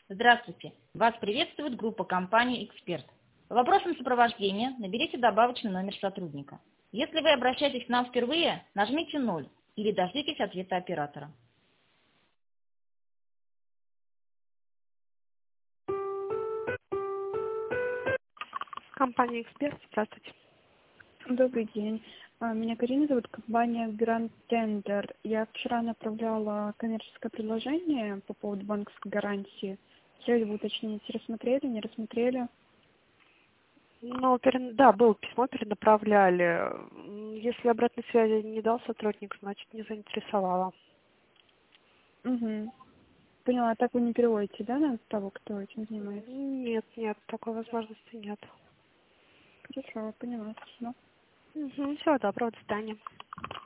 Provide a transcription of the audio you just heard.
Здравствуйте! Вас приветствует группа компании «Эксперт». По вопросам сопровождения наберите добавочный номер сотрудника. Если вы обращаетесь к нам впервые, нажмите 0 или дождитесь ответа оператора. Компания «Эксперт», здравствуйте. Добрый день. Меня Карина зовут, компания Grand Tender. Я вчера направляла коммерческое предложение по поводу банковской гарантии. Хотели бы уточнить, рассмотрели, не рассмотрели? Ну, да, было письмо, перенаправляли. Если обратной связи не дал сотрудник, значит, не заинтересовало. Угу. Поняла, так вы не переводите, да, на того, кто этим занимается? Нет, такой возможности нет. Хорошо, поняла, спасибо. Всего доброго, до свидания.